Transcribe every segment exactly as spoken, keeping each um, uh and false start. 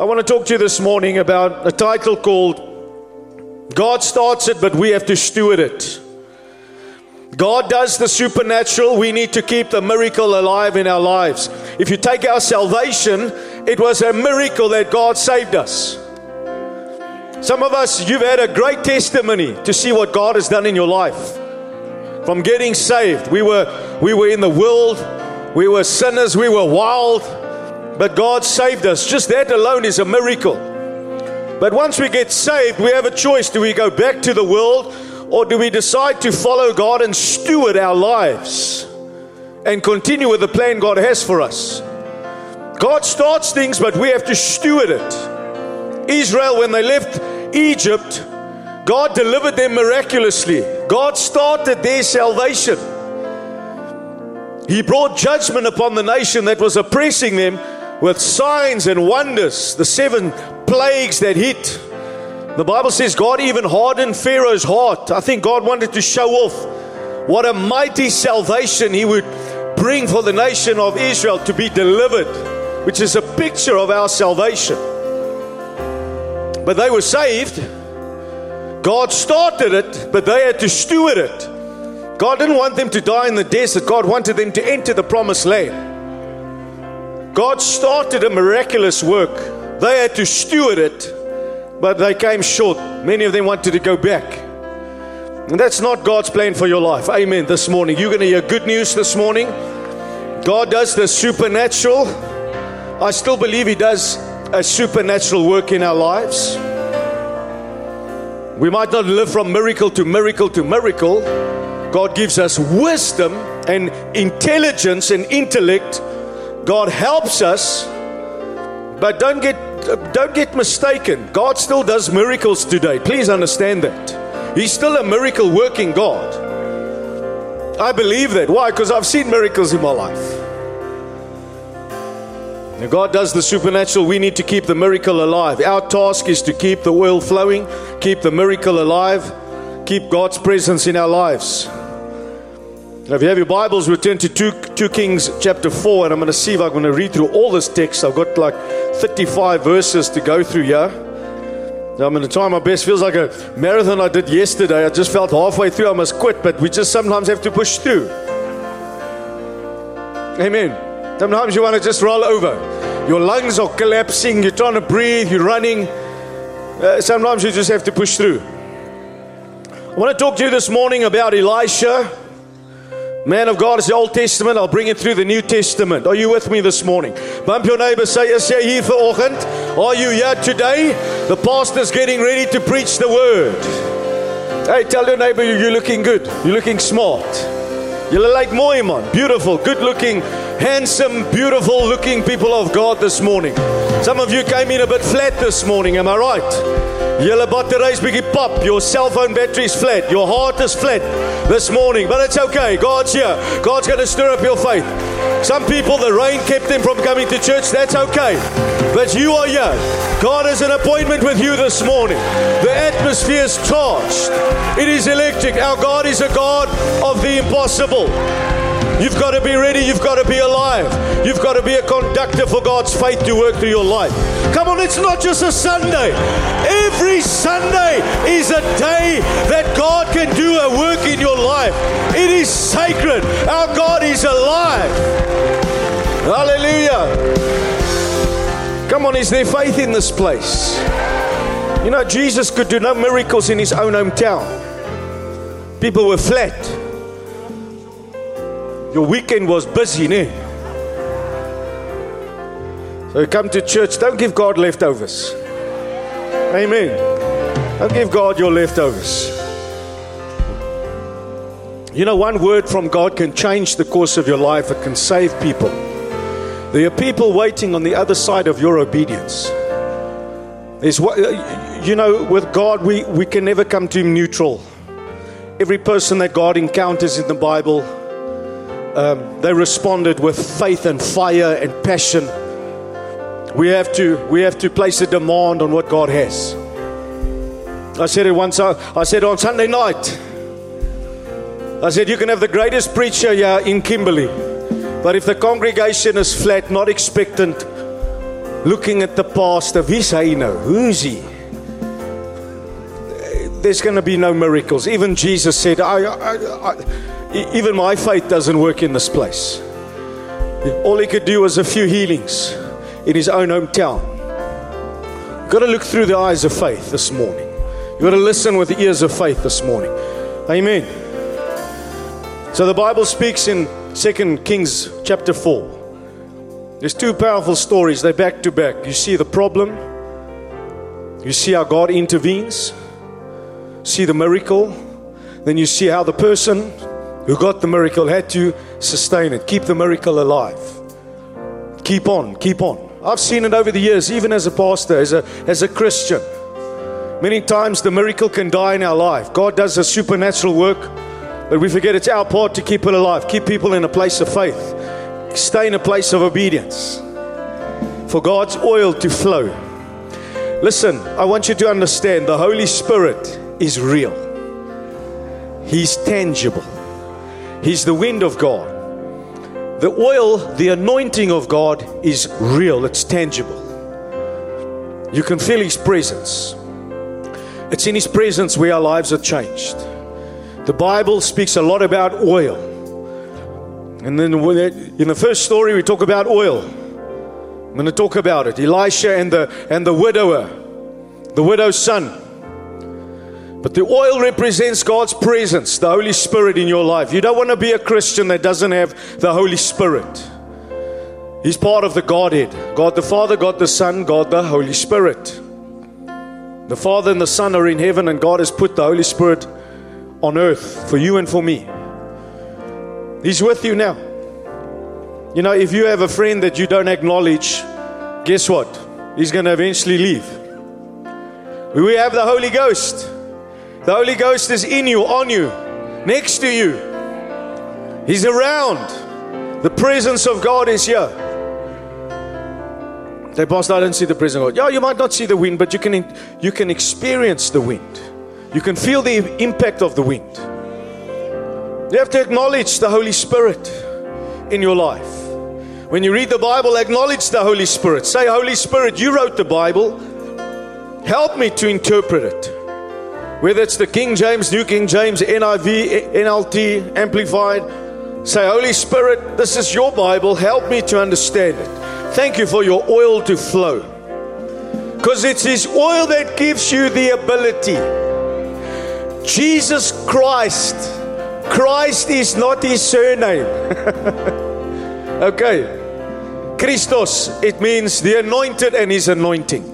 I want to talk to you this morning about a title called God Starts It, but we have to steward it. God does the supernatural. We need to keep the miracle alive in our lives. If you take our salvation, it was a miracle that God saved us. Some of us, you've had a great testimony to see what God has done in your life. From getting saved, we were we were in the world, we were sinners, we were wild, but God saved us. Just that alone is a miracle. But once we get saved, we have a choice. Do we go back to the world, or do we decide to follow God and steward our lives and continue with the plan God has for us? God starts things, but we have to steward it. Israel, when they left Egypt, God delivered them miraculously. God started their salvation. He brought judgment upon the nation that was oppressing them with signs and wonders, the seven plagues that hit. The Bible says God even hardened Pharaoh's heart. I think God wanted to show off what a mighty salvation He would bring for the nation of Israel to be delivered, which is a picture of our salvation. But they were saved. God started it, but they had to steward it. God didn't want them to die in the desert. God wanted them to enter the promised land. God started a miraculous work. They had to steward it, but they came short. Many of them wanted to go back. And that's not God's plan for your life. Amen. This morning, you're going to hear good news this morning. God does the supernatural. I still believe He does a supernatural work in our lives. We might not live from miracle to miracle to miracle. God gives us wisdom and intelligence and intellect. God helps us, but don't get don't get mistaken. God still does miracles today. Please understand that. He's still a miracle working God. I believe that. Why? Because I've seen miracles in my life. Now, God does the supernatural. We need to keep the miracle alive. Our task is to keep the oil flowing, keep the miracle alive, keep God's presence in our lives. Now, if you have your Bibles, we'll turn to two Kings chapter four, and I'm going to see if I'm going to read through all this text. I've got like thirty-five verses to go through here. Now, I'm going to try my best. Feels like a marathon I did yesterday. I just felt halfway through I must quit, but we just sometimes have to push through. Amen. Sometimes you want to just roll over. Your lungs are collapsing. You're trying to breathe. You're running. Uh, sometimes you just have to push through. I want to talk to you this morning about Elisha. Man of God is the Old Testament. I'll bring it through the New Testament. Are you with me this morning? Bump your neighbor, say, is jy hier vanoggend? Are you here today? The pastor's getting ready to preach the word. Hey, tell your neighbor, you're looking good. You're looking smart. You're like mooi man. Beautiful, good looking, handsome, beautiful looking people of God this morning. Some of you came in a bit flat this morning, am I right? Julle battery's bietjie pop. Your cell phone battery is flat. Your heart is flat this morning. But it's okay. God's here. God's going to stir up your faith. Some people, the rain kept them from coming to church. That's okay. But you are here. God has an appointment with you this morning. The atmosphere is charged. It is electric. Our God is a God of the impossible. You've got to be ready. You've got to be alive. You've got to be a conductor for God's faith to work through your life. Come on, it's not just a Sunday. Every Sunday is a day that God can do a work in your life. It is sacred. Our God is alive. Hallelujah. Come on, is there faith in this place? You know, Jesus could do no miracles in His own hometown. People were flat. Your weekend was busy, ne? So come to church. Don't give God leftovers. Amen. Don't give God your leftovers. You know, one word from God can change the course of your life. It can save people. There are people waiting on the other side of your obedience. There's what, you know, with God, we, we can never come to Him neutral. Every person that God encounters in the Bible, Um, they responded with faith and fire and passion. We have to we have to place a demand on what God has. I said it once. I, I said on Sunday night, I said you can have the greatest preacher here in Kimberley, but if the congregation is flat, not expectant, looking at the pastor, wie's hy nou? Who's he? There's going to be no miracles. Even Jesus said, I, I, I, even my faith doesn't work in this place. All he could do was a few healings in his own hometown. You've got to look through the eyes of faith this morning. You've got to listen with the ears of faith this morning. Amen. So the Bible speaks in Second Kings chapter four. There's two powerful stories. They're back to back. You see the problem. You see how God intervenes. See the miracle. Then you see how the person who got the miracle had to sustain it. Keep the miracle alive. Keep on, keep on. I've seen it over the years, even as a pastor, as a, as a Christian. Many times the miracle can die in our life. God does a supernatural work, but we forget it's our part to keep it alive. Keep people in a place of faith. Stay in a place of obedience for God's oil to flow. Listen, I want you to understand the Holy Spirit is real. He's tangible. He's the wind of God. The oil, the anointing of God is real. It's tangible. You can feel His presence. It's in His presence where our lives are changed. The Bible speaks a lot about oil. And then in the first story we talk about oil. I'm going to talk about it. Elisha and the, and the widower. The widow's son. But the oil represents God's presence, the Holy Spirit in your life. You don't want to be a Christian that doesn't have the Holy Spirit. He's part of the Godhead. God the Father, God the Son, God the Holy Spirit. The Father and the Son are in heaven, and God has put the Holy Spirit on earth for you and for me. He's with you now. You know, if you have a friend that you don't acknowledge, guess what? He's going to eventually leave. We have the Holy Ghost. The Holy Ghost is in you, on you, next to you. He's around. The presence of God is here. Say, Pastor, I don't see the presence of God. Yeah, you might not see the wind, but you can, you can experience the wind. You can feel the impact of the wind. You have to acknowledge the Holy Spirit in your life. When you read the Bible, acknowledge the Holy Spirit. Say, Holy Spirit, you wrote the Bible. Help me to interpret it. Whether it's the King James, New King James, N I V, N L T, Amplified. Say, Holy Spirit, this is your Bible. Help me to understand it. Thank you for your oil to flow. Because it's His oil that gives you the ability. Jesus Christ. Christ is not His surname. Okay. Christos, it means the anointed and His anointing.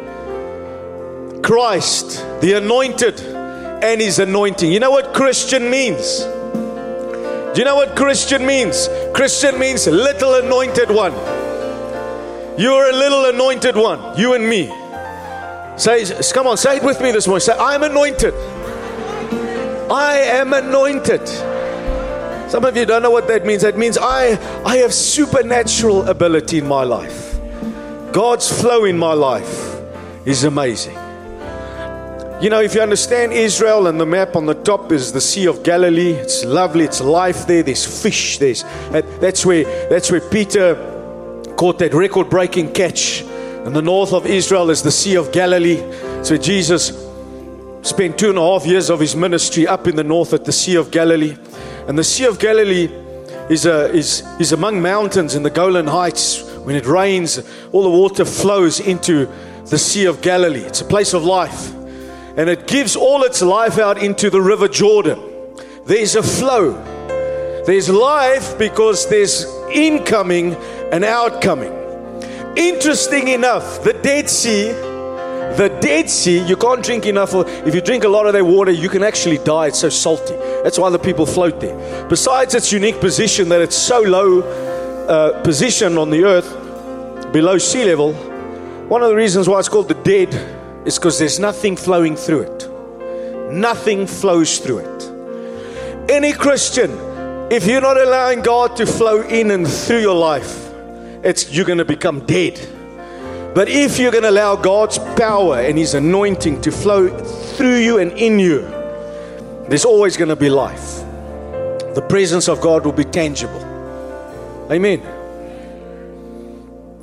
Christ, the anointed and His anointing. You know what Christian means? Do you know what Christian means? Christian means little anointed one. You're a little anointed one. You and me. Say, come on, say it with me this morning. Say, I'm anointed. I am anointed. Some of you don't know what that means. That means I, I have supernatural ability in my life. God's flow in my life is amazing. You know, if you understand Israel, and the map on the top is the Sea of Galilee. It's lovely, it's life there, there's fish, there's that's where that's where Peter caught that record-breaking catch. And the north of Israel is the Sea of Galilee. So Jesus spent two and a half years of His ministry up in the north at the Sea of Galilee. And the Sea of Galilee is a, is is among mountains in the Golan Heights. When it rains, all the water flows into the Sea of Galilee. It's a place of life. And it gives all its life out into the River Jordan. There's a flow. There's life because there's incoming and outcoming. Interesting enough, the Dead Sea, the Dead Sea, you can't drink enough. If you drink a lot of their water, you can actually die. It's so salty. That's why the people float there. Besides its unique position that it's so low uh, position on the earth, below sea level, one of the reasons why it's called the Dead it's because there's nothing flowing through it. Nothing flows through it. Any Christian, if you're not allowing God to flow in and through your life, it's you're going to become dead. But if you're going to allow God's power and His anointing to flow through you and in you, there's always going to be life. The presence of God will be tangible. Amen.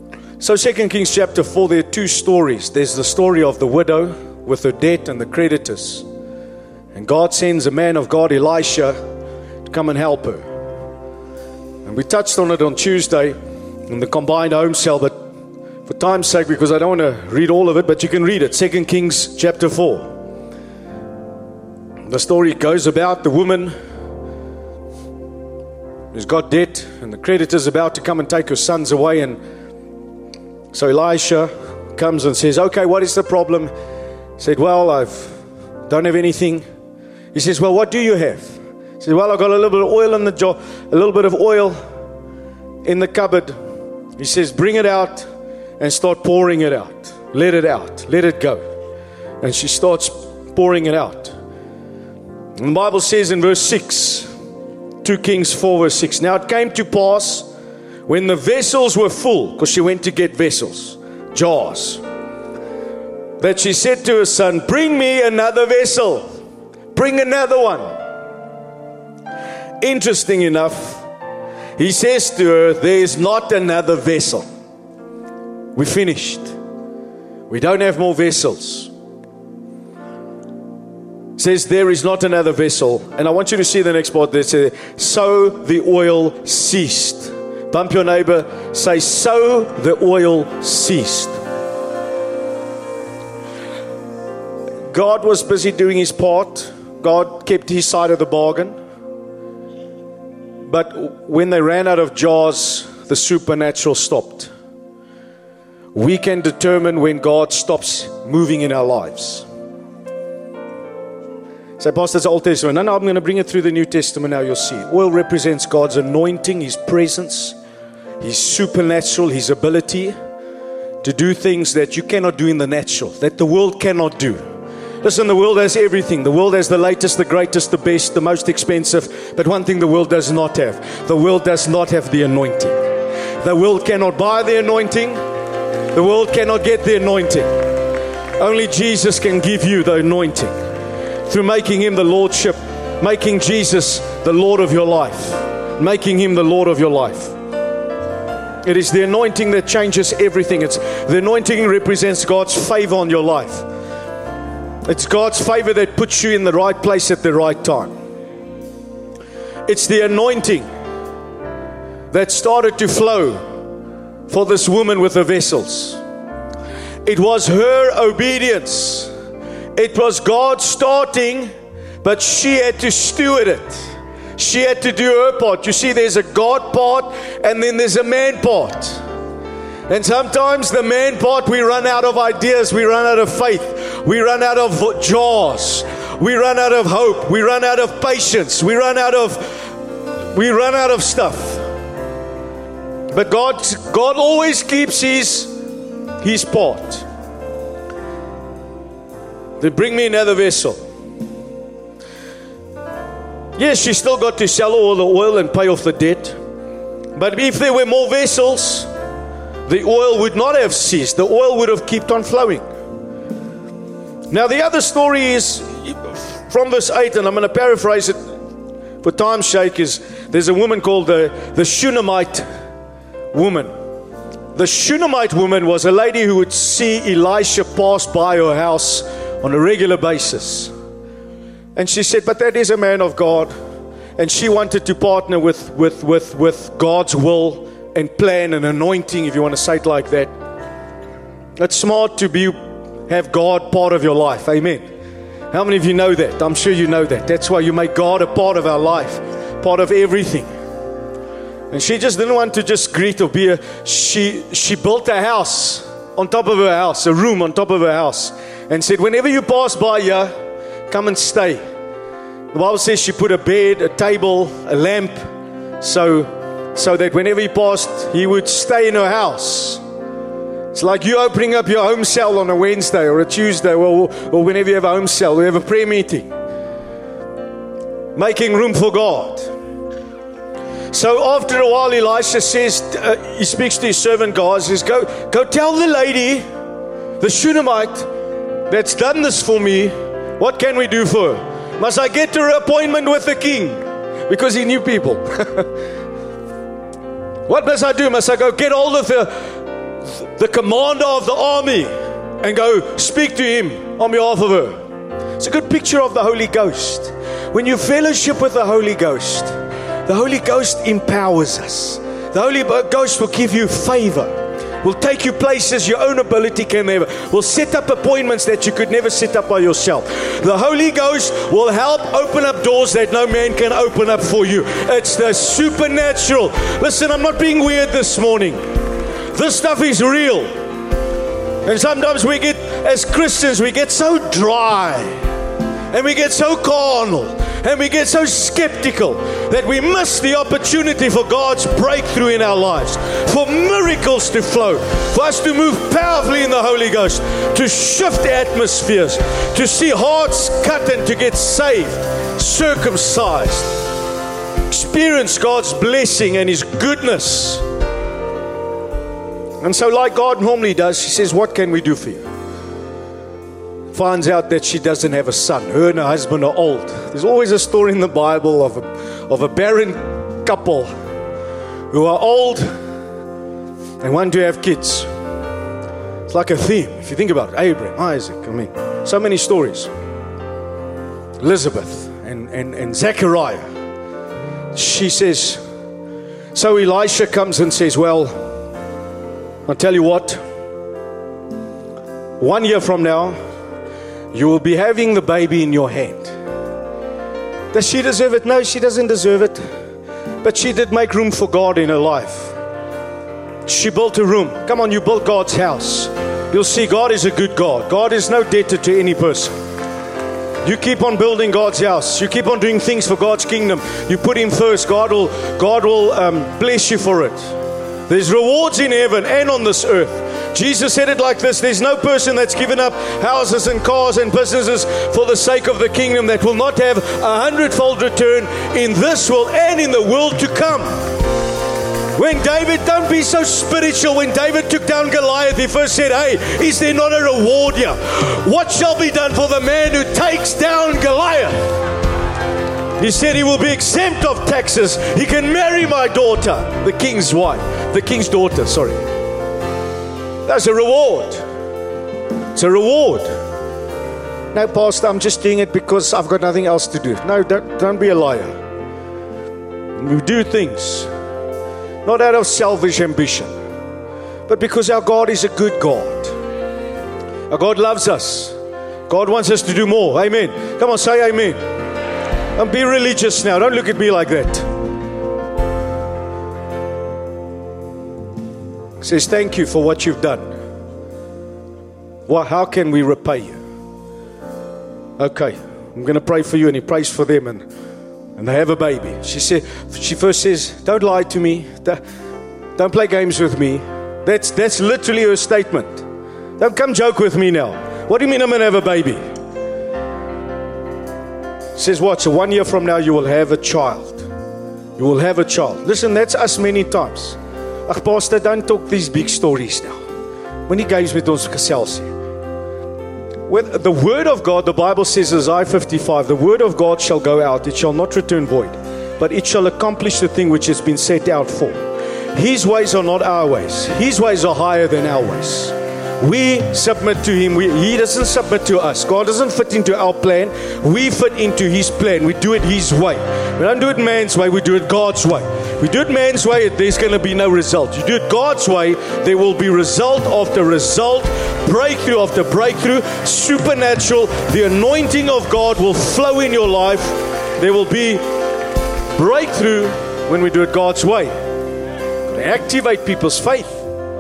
So Second Kings chapter four, there are two stories. There's the story of the widow with her debt and the creditors. And God sends a man of God, Elisha, to come and help her. And we touched on it on Tuesday in the combined home cell, but for time's sake, because I don't want to read all of it, but you can read it. Second Kings chapter four. The story goes about the woman who's got debt, and the creditor's about to come and take her sons away. And so Elisha comes and says, okay, what is the problem? He said, well, I don't have anything. He says, well, what do you have? He says, well, I've got a little bit of oil in the jar, a little bit of oil in the cupboard. He says, bring it out and start pouring it out. Let it out. Let it go. And she starts pouring it out. And the Bible says in verse six, Second Kings four verse six, now it came to pass when the vessels were full, because she went to get vessels, jars, that she said to her son, bring me another vessel. Bring another one. Interesting enough, he says to her, there is not another vessel. We finished. We don't have more vessels. It says there is not another vessel. And I want you to see the next part that says, so the oil ceased. Bump your neighbor, say, so the oil ceased. God was busy doing his part. God kept his side of the bargain. But when they ran out of jars, the supernatural stopped. We can determine when God stops moving in our lives. Say, Pastor, it's Old Testament. No, no, I'm going to bring it through the New Testament now, you'll see. Oil represents God's anointing, his presence, his supernatural, his ability to do things that you cannot do in the natural, that the world cannot do. Listen, the world has everything. The world has the latest, the greatest, the best, the most expensive. But one thing the world does not have. The world does not have the anointing. The world cannot buy the anointing. The world cannot get the anointing. Only Jesus can give you the anointing. Through making him the Lordship. Making Jesus the Lord of your life. Making him the Lord of your life. It is the anointing that changes everything. It's the anointing represents God's favor on your life. It's God's favor that puts you in the right place at the right time. It's the anointing that started to flow for this woman with the vessels. It was her obedience. It was God starting, but she had to steward it. She had to do her part. You see, there's a God part and then there's a man part. And sometimes the man part, we run out of ideas, we run out of faith, we run out of jars, we run out of hope, we run out of patience, we run out of, we run out of stuff. But God, God always keeps his, his part. They bring me another vessel. Yes, she still got to sell all the oil and pay off the debt. But if there were more vessels, the oil would not have ceased. The oil would have kept on flowing. Now the other story is from verse eight, and I'm going to paraphrase it for time's sake, is there's a woman called the, the Shunammite woman. The Shunammite woman was a lady who would see Elisha pass by her house on a regular basis. And she said, but that is a man of God. And she wanted to partner with, with, with, with God's will and plan and anointing, if you want to say it like that. It's smart to be have God part of your life. Amen. How many of you know that? I'm sure you know that. That's why you make God a part of our life, part of everything. And she just didn't want to just greet or be a, she, she built a house on top of her house, a room on top of her house, and said, whenever you pass by here, come and stay. The Bible says she put a bed, a table, a lamp, so so that whenever he passed, he would stay in her house. It's like you opening up your home cell on a Wednesday or a Tuesday, or, or whenever you have a home cell, we have a prayer meeting. Making room for God. So after a while, Elisha says, uh, he speaks to his servant God, says, go, go tell the lady, the Shunammite, that's done this for me, what can we do for her? Must I get her appointment with the king? Because he knew people. What must I do? Must I go get hold of the, the commander of the army and go speak to him on behalf of her. It's a good picture of the Holy Ghost. When you fellowship with the Holy Ghost, the Holy Ghost empowers us. The Holy Ghost will give you favor, will take you places your own ability can never, will set up appointments that you could never set up by yourself. The Holy Ghost will help open up doors that no man can open up for you. It's the supernatural. Listen, I'm not being weird this morning. This stuff is real. And sometimes we get, as Christians, we get so dry, and we get so carnal, and we get so skeptical that we miss the opportunity for God's breakthrough in our lives, for miracles to flow, for us to move powerfully in the Holy Ghost, to shift atmospheres, to see hearts cut and to get saved, circumcised, experience God's blessing and His goodness. And so, like God normally does, she says, what can we do for you? Finds out that she doesn't have a son. Her and her husband are old. There's always a story in the Bible of a, of a barren couple who are old and want to have kids. It's like a theme, if you think about it. Abraham, Isaac, I mean, so many stories. Elizabeth and, and, and Zechariah. She says, so Elisha comes and says, well, I'll tell you what, one year from now, you will be having the baby in your hand. Does she deserve it? No, she doesn't deserve it. But she did make room for God in her life. She built a room. Come on, you built God's house. You'll see God is a good God. God is no debtor to any person. You keep on building God's house. You keep on doing things for God's kingdom. You put Him first. God will, God will um, bless you for it. There's rewards in heaven and on this earth. Jesus said it like this: there's no person that's given up houses and cars and businesses for the sake of the kingdom that will not have a hundredfold return in this world and in the world to come. When David, don't be so spiritual. When David took down Goliath, he first said, hey, is there not a reward here? What shall be done for the man who takes down Goliath? He said he will be exempt of taxes. He can marry my daughter, the king's wife, the king's daughter, sorry. That's a reward. It's a reward. No, Pastor, I'm just doing it because I've got nothing else to do. No, don't, don't be a liar. We do things not out of selfish ambition, but because our God is a good God. Our God loves us. God wants us to do more. Amen. Come on, say amen. Don't be religious now. Don't look at me like that. He says, thank you for what you've done. Well, how can we repay you? Okay, I'm going to pray for you. And he prays for them, and, and they have a baby. She said, she first says, don't lie to me. Don't play games with me. That's, that's literally her statement. Don't come joke with me now. What do you mean I'm going to have a baby? She says, what? So one year from now, you will have a child. You will have a child. Listen, that's us many times. Ach, Pastor, don't talk these big stories now. When he games met ons gesels. With the word of God, the Bible says, Isaiah fifty-five, the word of God shall go out. It shall not return void, but it shall accomplish the thing which has been set out for. His ways are not our ways. His ways are higher than our ways. We submit to Him. We, he doesn't submit to us. God doesn't fit into our plan. We fit into His plan. We do it His way. We don't do it man's way. We do it God's way. We do it man's way, there's going to be no result. You do it God's way, there will be result after result, breakthrough after breakthrough, supernatural. The anointing of God will flow in your life. There will be breakthrough when we do it God's way. To activate people's faith.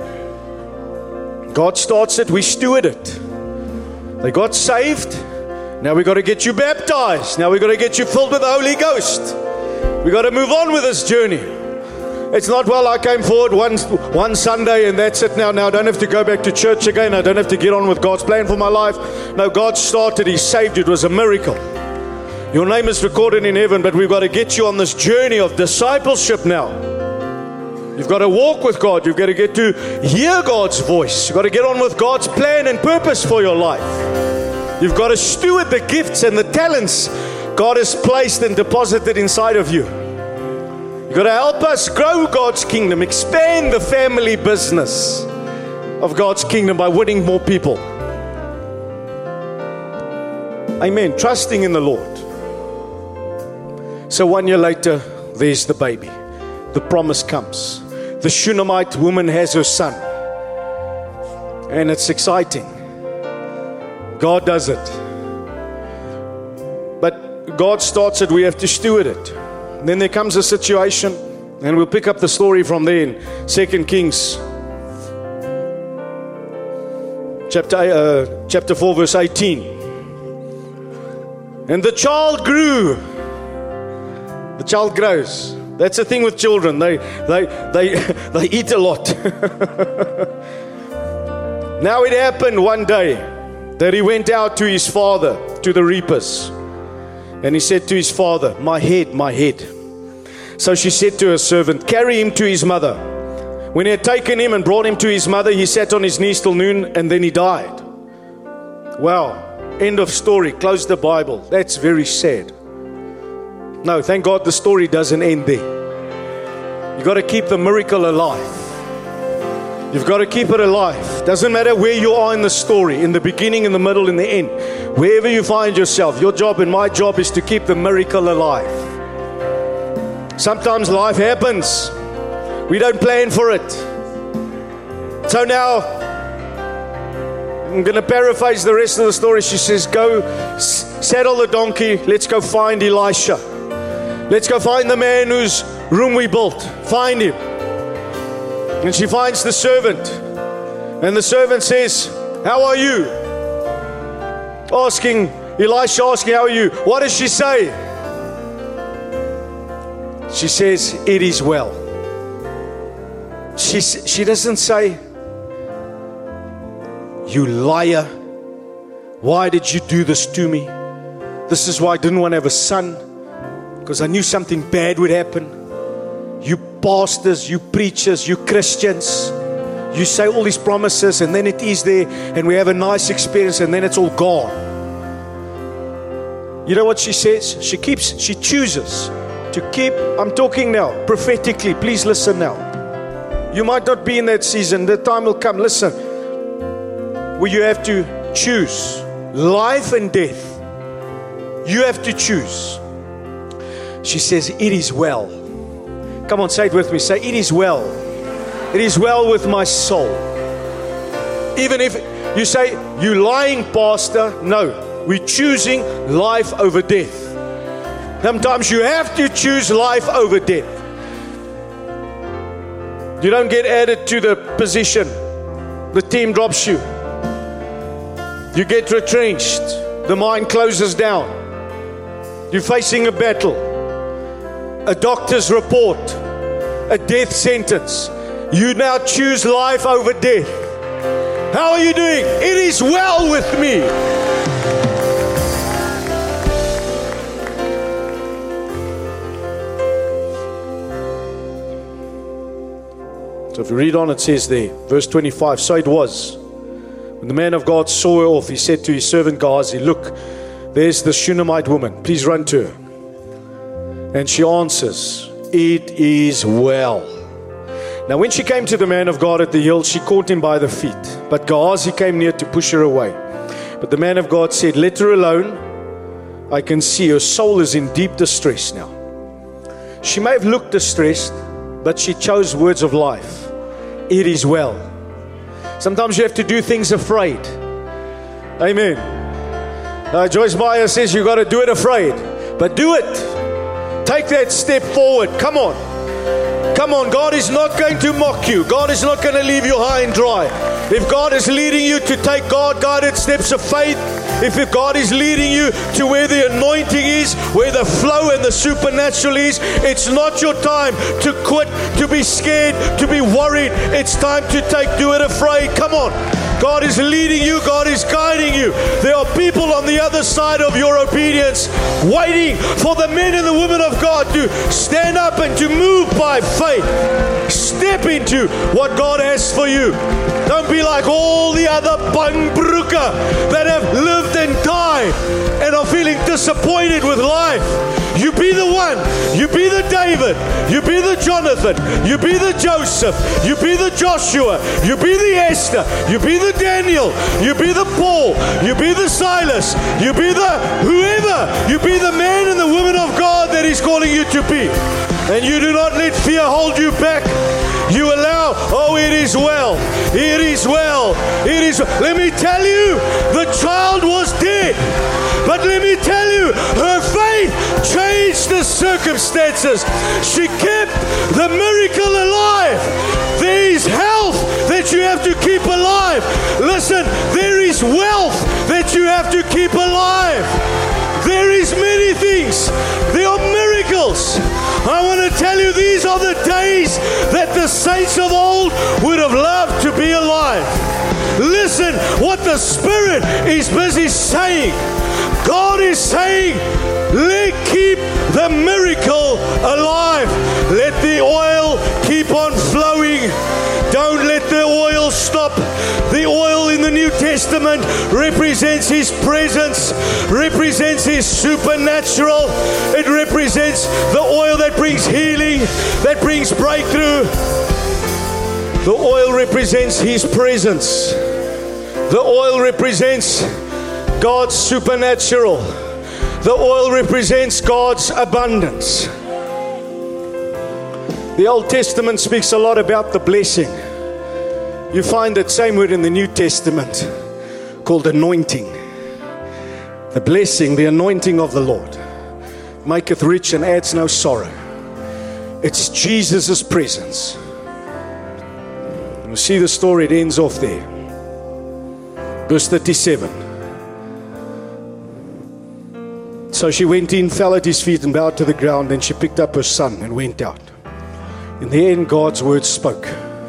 God starts it, we steward it. They got saved. Now we got to get you baptized. Now we got to get you filled with the Holy Ghost. We got to move on with this journey. It's not, well, I came forward one, one Sunday and that's it now. Now I don't have to go back to church again. I don't have to get on with God's plan for my life. No, God started. He saved you. It was a miracle. Your name is recorded in heaven, but we've got to get you on this journey of discipleship now. You've got to walk with God. You've got to get to hear God's voice. You've got to get on with God's plan and purpose for your life. You've got to steward the gifts and the talents God has placed and deposited inside of you. You've got to help us grow God's kingdom, expand the family business. of God's kingdom by winning more people. Amen. Trusting in the Lord. So one year later, there's the baby. The promise comes. The Shunammite woman has her son. And it's exciting. God does it. But God starts it, we have to steward it. Then there comes a situation, and we'll pick up the story from there in Second Kings chapter, uh, chapter four, verse eighteen. And the child grew. The child grows. That's the thing with children. They they they they eat a lot. Now it happened one day that he went out to his father, to the reapers. And he said to his father, my head, my head. So she said to her servant, carry him to his mother. When he had taken him and brought him to his mother, he sat on his knees till noon, and then he died. Wow. End of story. Close the Bible. That's very sad. No, thank God the story doesn't end there. You got to keep the miracle alive. You've got to keep it alive. Doesn't matter where you are in the story, in the beginning, in the middle, in the end. Wherever you find yourself, your job and my job is to keep the miracle alive. Sometimes life happens. We don't plan for it. So now, I'm going to paraphrase the rest of the story. She says, go s- saddle the donkey. Let's go find Elisha. Let's go find the man whose room we built. Find him. And she finds the servant. And the servant says, how are you? Asking, Elisha asking, how are you? What does she say? She says, it is well. She, she doesn't say, you liar. Why did you do this to me? This is why I didn't want to have a son. Because I knew something bad would happen. You pastors, you preachers, you Christians, you say all these promises and then it is there and we have a nice experience and then it's all gone. You know what she says? She keeps, she chooses to keep, I'm talking now prophetically, please listen now. You might not be in that season, the time will come, listen, where you have to choose life and death. You have to choose. She says, it is well. Come on, say it with me. Say, it is well. It is well with my soul. Even if you say, you lying pastor, no. We're choosing life over death. Sometimes you have to choose life over death. You don't get added to the position. The team drops you. You get retrenched. The mind closes down. You're facing a battle. A doctor's report. A death sentence. You now choose life over death. How are you doing? It is well with me. So if you read on, it says there, verse twenty-five, so it was. When the man of God saw her off, he said to his servant Gehazi, look, there's the Shunammite woman. Please run to her. And she answers, it is well. Now when she came to the man of God at the hill, she caught him by the feet. But Gehazi came near to push her away. But the man of God said, let her alone. I can see her soul is in deep distress now. She may have looked distressed, but she chose words of life. It is well. Sometimes you have to do things afraid. Amen. Uh, Joyce Meyer says you got to do it afraid. But do it. Take that step forward. Come on. Come on. God is not going to mock you. God is not going to leave you high and dry. If God is leading you to take God-guided steps of faith, if God is leading you to where the anointing is, where the flow and the supernatural is, it's not your time to quit, to be scared, to be worried. It's time to take, do it afraid. Come on. God is leading you. God is guiding you. There are people on the other side of your obedience waiting for the men and the women of God to stand up and to move by faith. Step into what God has for you. Don't be like all the other bangbroeken that have lived and died and are feeling disappointed with life, you be the one. You be the David. You be the Jonathan. You be the Joseph. You be the Joshua. You be the Esther. You be the Daniel. You be the Paul. You be the Silas. You be the whoever. You be the man and the woman of God that He's calling you to be. And you do not let fear hold you back. You allow, oh, it is well. It is well. It is. Let me tell you, the child was dead. But let me tell you, her faith changed the circumstances. She kept the miracle alive. There is health that you have to keep alive. Listen, there is wealth that you have to keep alive. There is many things. There are miracles. I want to tell you, these are the days that the saints of old would have loved to be alive. Listen what the Spirit is busy saying. God is saying, let keep the miracle alive. Let the oil keep on flowing. Don't let the oil stop. The oil in the New Testament represents His presence, represents His supernatural. It represents the oil that brings healing, that brings breakthrough. The oil represents His presence. The oil represents God's supernatural. The oil represents God's abundance. The Old Testament speaks a lot about the blessing. You find that same word in the New Testament called anointing. The blessing, the anointing of the Lord maketh rich and adds no sorrow. It's Jesus' presence. You see the story, it ends off there. Verse thirty-seven. So she went in, fell at His feet and bowed to the ground. Then she picked up her son and went out. In the end, God's word spoke.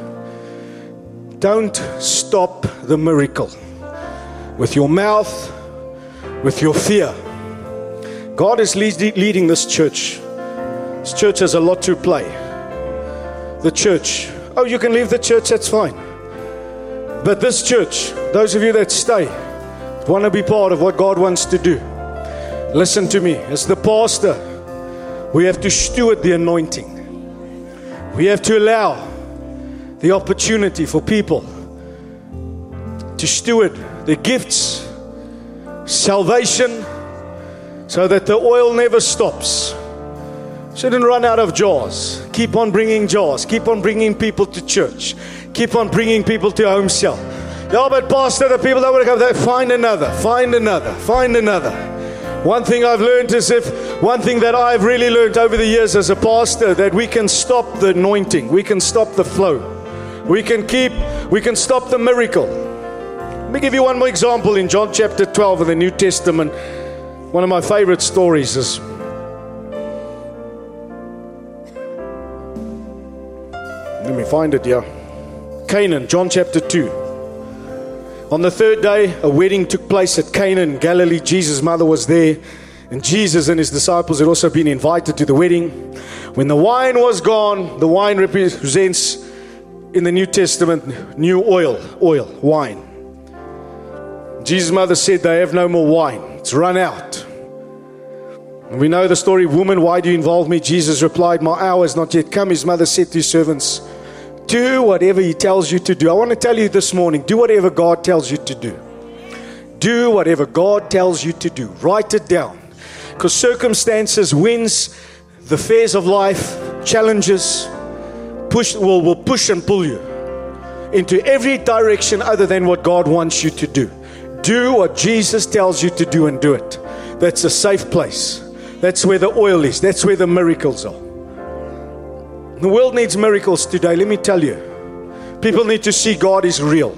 Don't stop the miracle with your mouth, with your fear. God is leading this church. This church has a lot to play. The church. Oh, you can leave the church, that's fine. But this church, those of you that stay, want to be part of what God wants to do. Listen to me. As the pastor, we have to steward the anointing. We have to allow the opportunity for people to steward the gifts, salvation, so that the oil never stops. Shouldn't run out of jars. Keep on bringing jars. Keep on bringing people to church. Keep on bringing people to home cell. Yeah, but pastor, the people that want to come there, find another, find another, find another. One thing I've learned is if, one thing that I've really learned over the years as a pastor, that we can stop the anointing. We can stop the flow. We can keep, we can stop the miracle. Let me give you one more example in John chapter twelve of the New Testament. One of my favorite stories is, let me find it here. Canaan, John chapter two. On the third day, a wedding took place at Cana in Galilee. Jesus' mother was there, and Jesus and His disciples had also been invited to the wedding. When the wine was gone, the wine represents in the New Testament new oil, oil, wine. Jesus' mother said, they have no more wine. It's run out. And we know the story, woman, why do you involve me? Jesus replied, my hour has not yet come. His mother said to his servants, do whatever He tells you to do. I want to tell you this morning, do whatever God tells you to do. Do whatever God tells you to do. Write it down. Because circumstances, winds, the fears of life, challenges, push will, will push and pull you into every direction other than what God wants you to do. Do what Jesus tells you to do and do it. That's a safe place. That's where the oil is. That's where the miracles are. The world needs miracles today, let me tell you. People need to see God is real.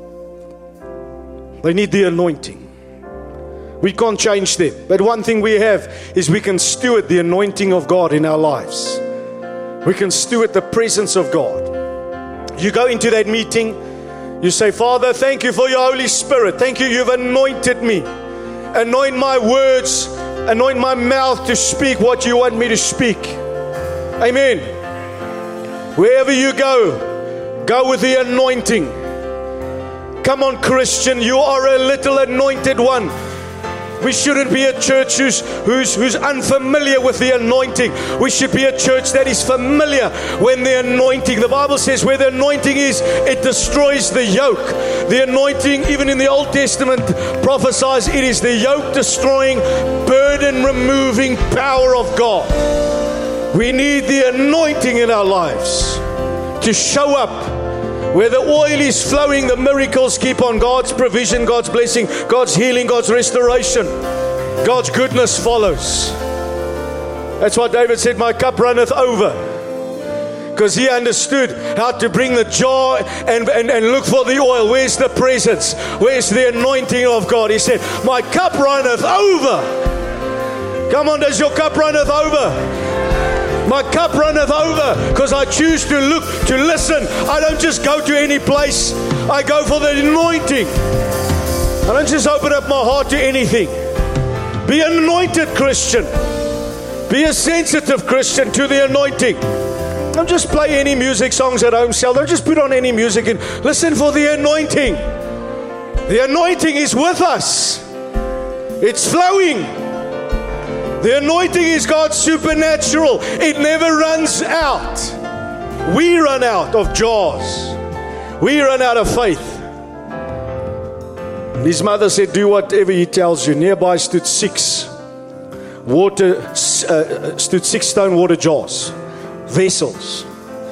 They need the anointing. We can't change them. But one thing we have is we can steward the anointing of God in our lives. We can steward the presence of God. You go into that meeting, you say, Father, thank you for your Holy Spirit. Thank you, you've anointed me. Anoint my words, anoint my mouth to speak what you want me to speak. Amen. Wherever you go, go with the anointing. Come on, Christian, you are a little anointed one. We shouldn't be a church who's, who's, who's unfamiliar with the anointing. We should be a church that is familiar when the anointing, the Bible says where the anointing is, it destroys the yoke. The anointing, even in the Old Testament, prophesies it is the yoke destroying, burden removing power of God. We need the anointing in our lives to show up. Where the oil is flowing, the miracles keep on. God's provision, God's blessing, God's healing, God's restoration, God's goodness follows. That's why David said, my cup runneth over. Because he understood how to bring the jar and, and, and look for the oil. Where's the presence? Where's the anointing of God? He said, my cup runneth over. Come on, does your cup runneth over? My cup runneth over because I choose to look, to listen. I don't just go to any place. I go for the anointing. I don't just open up my heart to anything. Be an anointed Christian. Be a sensitive Christian to the anointing. Don't just play any music songs at home cell. Don't just put on any music and listen for the anointing. The anointing is with us. It's flowing. The anointing is God's supernatural. It never runs out. We run out of jars. We run out of faith. His mother said, do whatever he tells you. Nearby stood six water, uh, stood six stone water jars, vessels.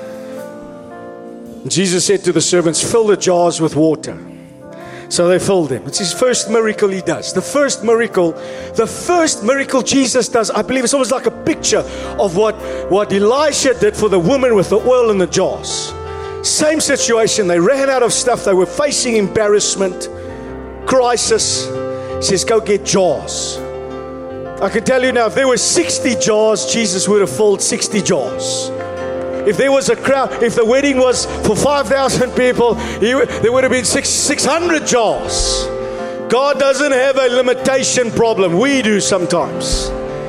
Jesus said to the servants, fill the jars with water. So they filled them. It's his first miracle he does. The first miracle, the first miracle Jesus does, I believe it's almost like a picture of what, what Elisha did for the woman with the oil in the jars. Same situation. They ran out of stuff. They were facing embarrassment, crisis. He says, go get jars. I can tell you now, if there were sixty jars, Jesus would have filled sixty jars. If there was a crowd, if the wedding was for five thousand people, he, there would have been six, 600 jars. God doesn't have a limitation problem. We do sometimes.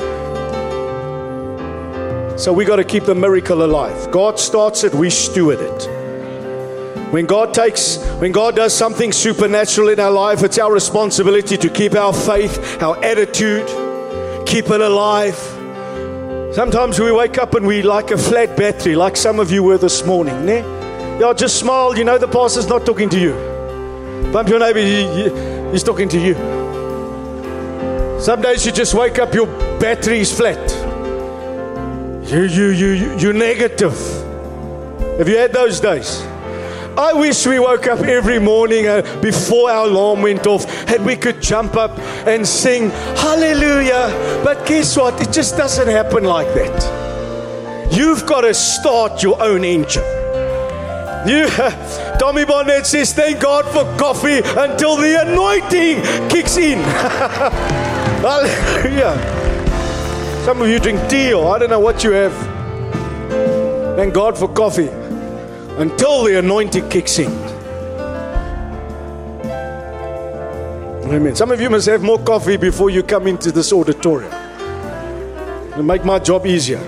So we got to keep the miracle alive. God starts it, we steward it. When God takes, when God does something supernatural in our life, it's our responsibility to keep our faith, our attitude, keep it alive. Sometimes we wake up and we like a flat battery, like some of you were this morning. Ne? Yeah, just smile. You know the pastor's not talking to you. Bump your neighbor, he, he, he's talking to you. Some days you just wake up, your battery is flat. You, you, you, you, you're negative. Have you had those days? I wish we woke up every morning uh, before our alarm went off and we could jump up and sing hallelujah. But guess what? It just doesn't happen like that. You've got to start your own engine. You, Tommy Bonnet says, thank God for coffee until the anointing kicks in. Hallelujah. Some of you drink tea or I don't know what you have. Thank God for coffee. Until the anointing kicks in. Amen. Some of you must have more coffee before you come into this auditorium. It'll make my job easier.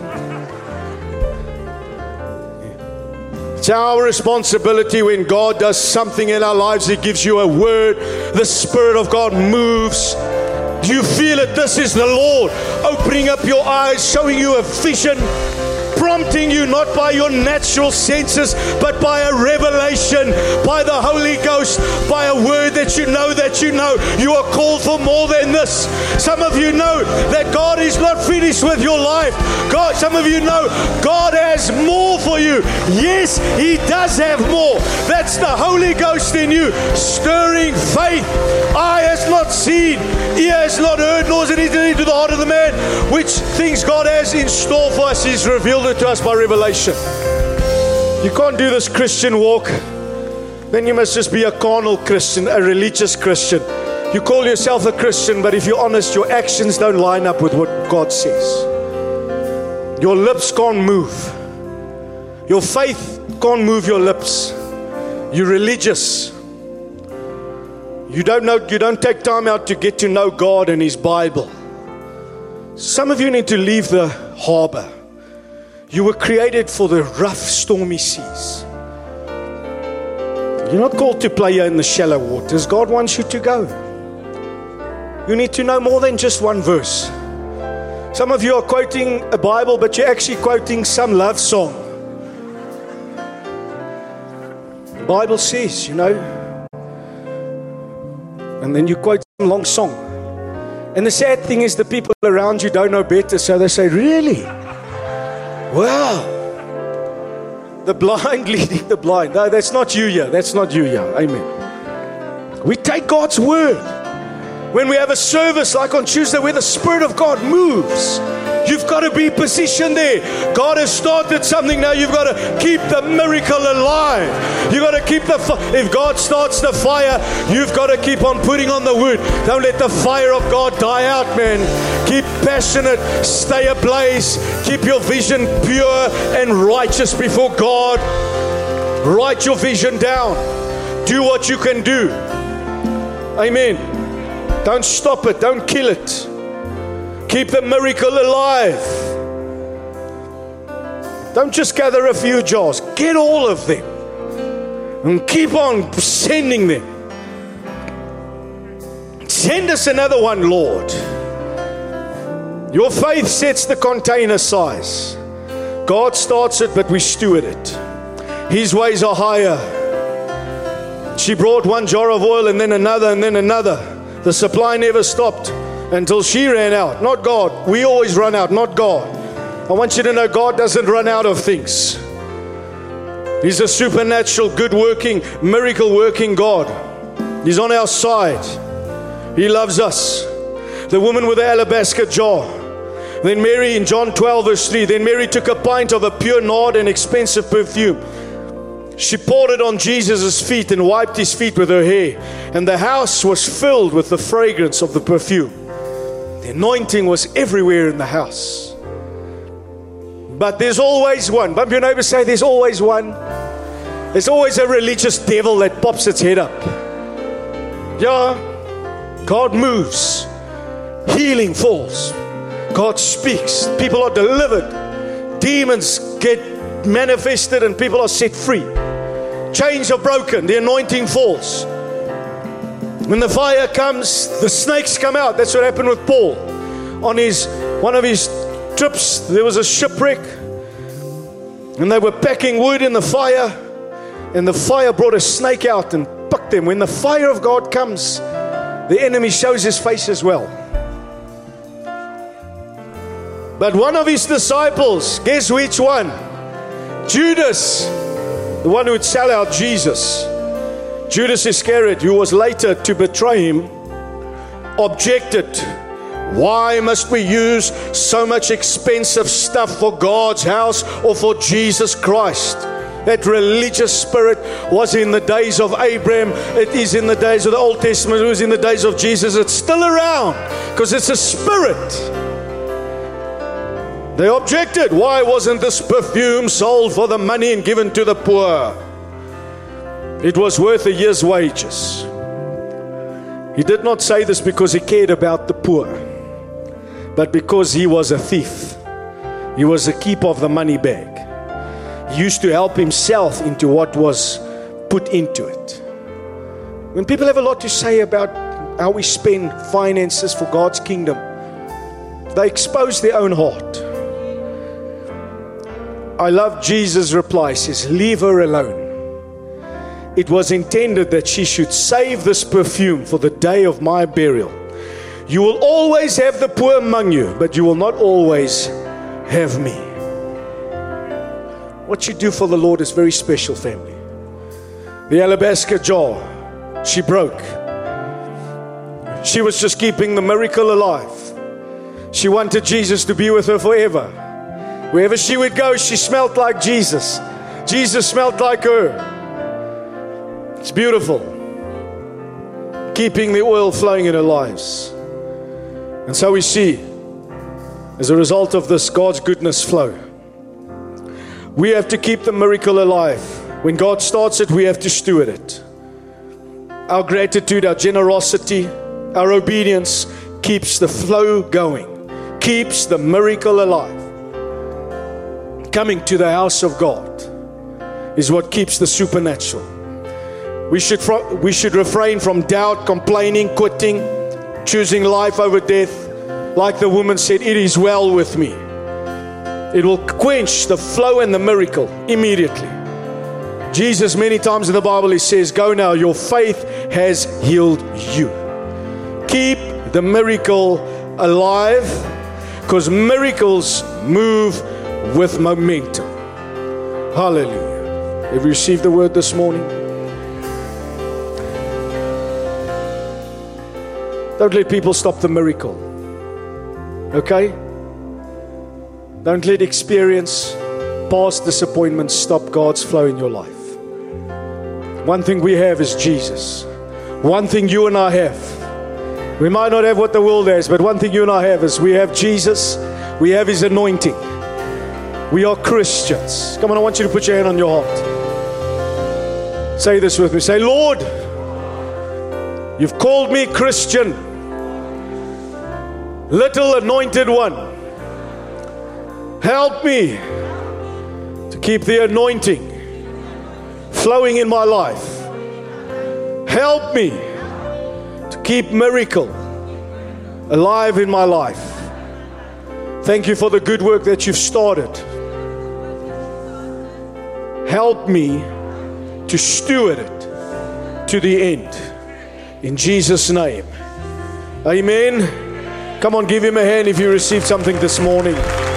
It's our responsibility when God does something in our lives. He gives you a word. The Spirit of God moves. Do you feel it? This is the Lord opening up your eyes, showing you a vision, prompting you not by your natural senses, but by a revelation, by the Holy Ghost, by a word that you know that you know. You are called for more than this. Some of you know that God is not finished with your life. God, some of you know God has more for you. Yes, He does have more. That's the Holy Ghost in you, stirring faith. Eye has not seen, ear has not heard, nor has it entered into the heart of the man, which things God has in store for us. He's revealed it to us by revelation. You can't do this Christian walk, then you must just be a carnal Christian, a religious Christian. You call yourself a Christian, but if you're honest, your actions don't line up with what God says. Your lips can't move. Your faith can't move your lips. You're religious. You don't know, you don't take time out to get to know God and His Bible. Some of you need to leave the harbor. You were created for the rough, stormy seas. You're not called to play in the shallow waters. God wants you to go. You need to know more than just one verse. Some of you are quoting a Bible, but you're actually quoting some love song. The Bible says, you know, and then you quote some long song. And the sad thing is the people around you don't know better, so they say, really? Wow. The blind leading the blind. No, that's not you here. That's not you here. Amen. We take God's word. When we have a service like on Tuesday where the Spirit of God moves, you've got to be positioned there. God has started something now. You've got to keep the miracle alive. You've got to keep the fi- if God starts the fire, you've got to keep on putting on the wood. Don't let the fire of God die out, man. Keep passionate. Stay ablaze. Keep your vision pure and righteous before God. Write your vision down. Do what you can do. Amen. Don't stop it. Don't kill it. Keep the miracle alive. Don't just gather a few jars. Get all of them. And keep on sending them. Send us another one, Lord. Your faith sets the container size. God starts it, but we steward it. His ways are higher. She brought one jar of oil and then another and then another. The supply never stopped until she ran out. Not God. We always run out, not God. I want you to know God doesn't run out of things. He's a supernatural, good working, miracle working God. He's on our side. He loves us. The woman with the alabaster jar. Then Mary in John twelve verse three. Then Mary took a pint of a pure nard and expensive perfume. She poured it on Jesus' feet and wiped his feet with her hair. And the house was filled with the fragrance of the perfume. The anointing was everywhere in the house. But there's always one. Bump your neighbor, say there's always one. There's always a religious devil that pops its head up. Yeah. God moves. Healing falls. God speaks. People are delivered. Demons get manifested and people are set free. Chains are broken. The anointing falls. When the fire comes, the snakes come out. That's what happened with Paul. On his one of his trips, there was a shipwreck. And they were packing wood in the fire. And the fire brought a snake out and picked them. When the fire of God comes, the enemy shows his face as well. But one of his disciples, guess which one? Judas, the one who would sell out Jesus. Judas Iscariot, who was later to betray him, objected. Why must we use so much expensive stuff for God's house or for Jesus Christ? That religious spirit was in the days of Abraham. It is in the days of the Old Testament. It was in the days of Jesus. It's still around because it's a spirit. They objected. Why wasn't this perfume sold for the money and given to the poor? It was worth a year's wages. He did not say this because he cared about the poor, but because he was a thief. He was a keeper of the money bag. He used to help himself into what was put into it. When people have a lot to say about how we spend finances for God's kingdom, they expose their own heart. I love Jesus' reply. He says, leave her alone. It was intended that she should save this perfume for the day of my burial. You will always have the poor among you, but you will not always have me. What you do for the Lord is very special, family. The alabaster jar, she broke. She was just keeping the miracle alive. She wanted Jesus to be with her forever. Wherever she would go, she smelled like Jesus. Jesus smelled like her. It's beautiful. Keeping the oil flowing in our lives. And so we see, as a result of this, God's goodness flow. We have to keep the miracle alive. When God starts it, we have to steward it. Our gratitude, our generosity, our obedience keeps the flow going, keeps the miracle alive. Coming to the house of God is what keeps the supernatural. We should, we should refrain from doubt, complaining, quitting, choosing life over death. Like the woman said, it is well with me. It will quench the flow and the miracle immediately. Jesus, many times in the Bible, He says, go now, your faith has healed you. Keep the miracle alive, because miracles move with momentum. Hallelujah. Have you received the word this morning? Don't let people stop the miracle. Okay? Don't let experience, past disappointments stop God's flow in your life. One thing we have is Jesus. One thing you and I have. We might not have what the world has, but one thing you and I have is we have Jesus. We have His anointing. We are Christians. Come on, I want you to put your hand on your heart. Say this with me. Say, Lord, You've called me Christian. Little anointed one. Help me to keep the anointing flowing in my life. Help me to keep miracle alive in my life. Thank You for the good work that You've started. Help me to steward it to the end. In Jesus' name. Amen. Come on, give Him a hand if you received something this morning.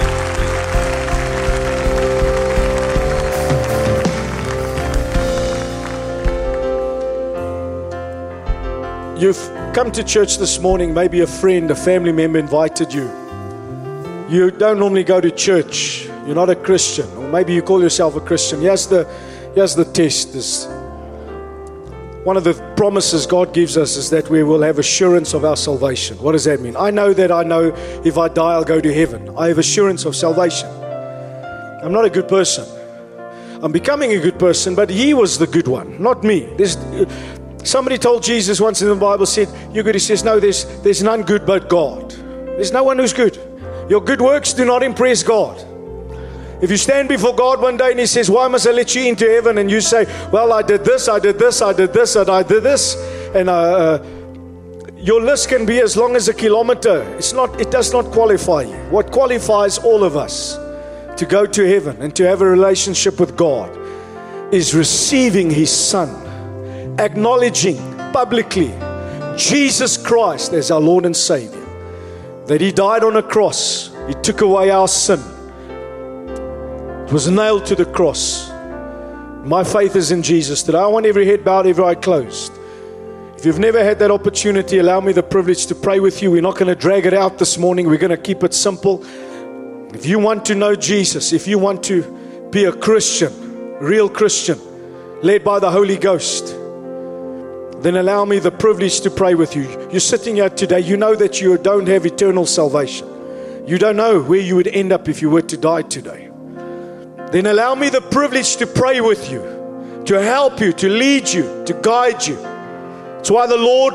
You've come to church this morning, maybe a friend, a family member invited you. You don't normally go to church. You're not a Christian. Or maybe you call yourself a Christian. Here's the, here's the test. This, one of the promises God gives us is that we will have assurance of our salvation. What does that mean? I know that I know if I die, I'll go to heaven. I have assurance of salvation. I'm not a good person. I'm becoming a good person, but He was the good one, not me. There's... Somebody told Jesus once in the Bible, said, you're good. He says, no, there's, there's none good but God. There's no one who's good. Your good works do not impress God. If you stand before God one day and He says, why must I let you into heaven? And you say, well, I did this, I did this, I did this, and I did this. And uh, uh, your list can be as long as a kilometer. It's not, it does not qualify you. What qualifies all of us to go to heaven and to have a relationship with God is receiving His Son. Acknowledging publicly Jesus Christ as our Lord and Savior, that He died on a cross. He took away our sin. It was nailed to the cross. My faith is in Jesus today. I want every head bowed, every eye closed. If you've never had that opportunity, allow me the privilege to pray with you. We're not going to drag it out this morning. We're going to keep it simple. If you want to know Jesus, if you want to be a Christian, real Christian, led by the Holy Ghost, then allow me the privilege to pray with you. You're sitting here today, you know that you don't have eternal salvation. You don't know where you would end up if you were to die today. Then allow me the privilege to pray with you, to help you, to lead you, to guide you. That's why the Lord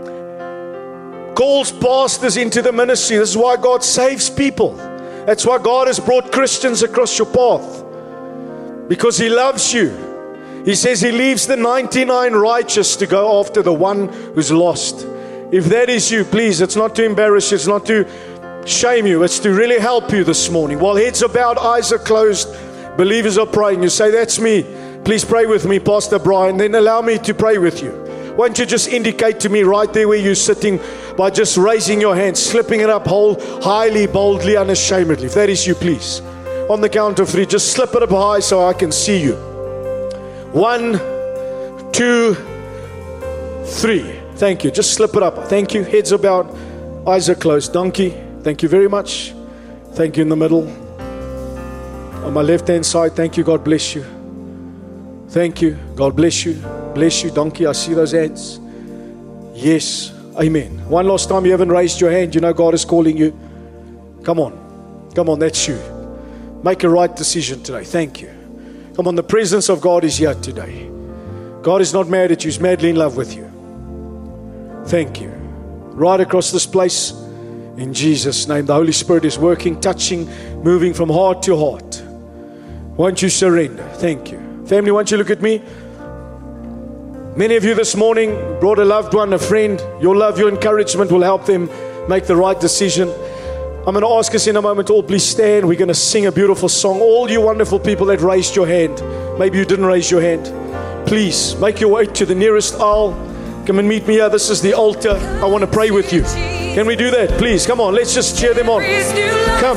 calls pastors into the ministry. This is why God saves people. That's why God has brought Christians across your path. Because He loves you. He says He leaves the ninety-nine righteous to go after the one who's lost. If that is you, please, it's not to embarrass you, it's not to shame you, it's to really help you this morning. While heads are bowed, eyes are closed, believers are praying. You say, that's me. Please pray with me, Pastor Brian. Then allow me to pray with you. Why don't you just indicate to me right there where you're sitting by just raising your hand, slipping it up whole, highly, boldly, unashamedly. If that is you, please. On the count of three, just slip it up high so I can see you. One, two, three. Thank you. Just slip it up. Thank you. Heads are bowed, eyes are closed. Donkey, thank you very much. Thank you in the middle. On my left-hand side, thank you. God bless you. Thank you. God bless you. Bless you, Donkey. I see those hands. Yes. Amen. One last time, you haven't raised your hand. You know God is calling you. Come on. Come on, that's you. Make a right decision today. Thank you. Come on, the presence of God is here today. God is not mad at you. He's madly in love with you. Thank you. Right across this place, in Jesus' name, the Holy Spirit is working, touching, moving from heart to heart. Won't you surrender? Thank you. Family, won't you look at me? Many of you this morning brought a loved one, a friend. Your love, your encouragement will help them make the right decision. I'm going to ask us in a moment, all please stand. We're going to sing a beautiful song. All you wonderful people that raised your hand, maybe you didn't raise your hand, please make your way to the nearest aisle. Come and meet me here. This is the altar. I want to pray with you. Can we do that? Please, come on. Let's just cheer them on. Come.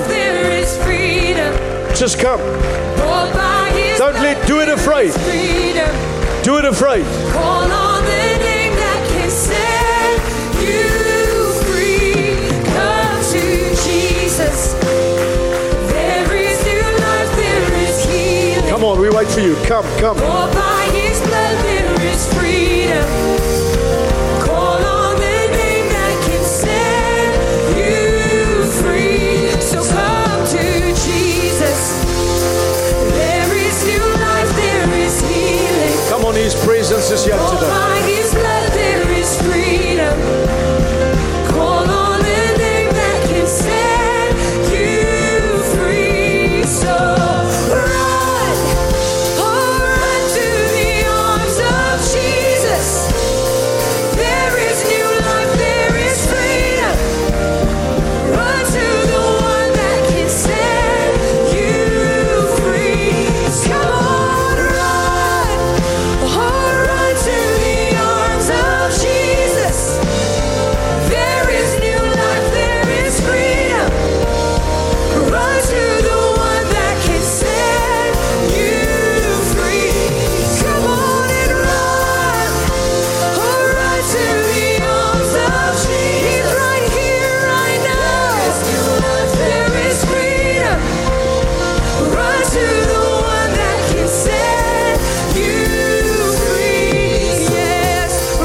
Just come. Don't let, do it afraid. Do it afraid. Call on the name that can set you free. Come to Jesus. There is new life, there is healing. Come on, we wait for you. Come, come. For by His blood there is freedom. Call on the name that can set you free. So come to Jesus. There is new life, there is healing. Come on, His presence is here For today. by His blood there is freedom. Call on the name that can set you free. So run, oh run to the arms of Jesus. There is new life, there is freedom. Run to the one that can set you free. Come on, run, oh run to the arms of Jesus. There is new life, there is freedom. Run to the one that can set you free. Come on and run, oh run to the arms of Jesus. He's right here, right now. There is new life, there is freedom. Run to the one that can set you free. Yes,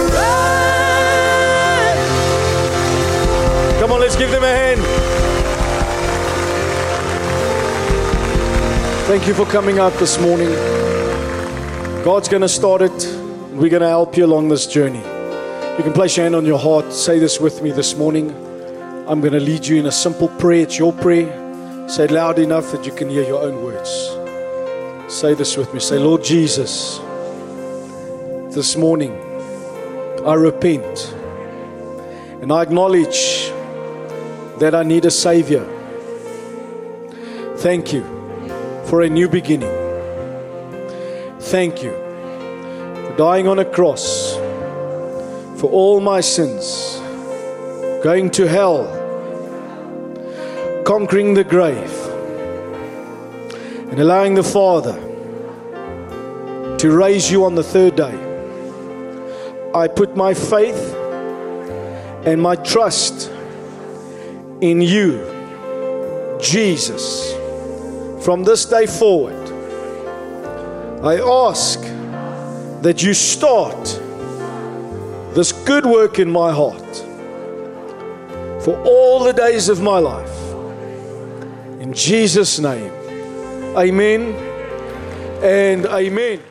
run. Come on, let's give them a hand. Thank you for coming out this morning. God's going to start it. We're going to help you along this journey. You can place your hand on your heart. Say this with me this morning. I'm going to lead you in a simple prayer. It's your prayer. Say it loud enough that you can hear your own words. Say this with me. Say, Lord Jesus, this morning I repent and I acknowledge that I need a Savior. Thank you for a new beginning. Thank you for dying on a cross for all my sins, going to hell, conquering the grave, and allowing the Father to raise you on the third day. I put my faith and my trust in you, Jesus. From this day forward, I ask that you start this good work in my heart for all the days of my life. In Jesus' name, amen and amen.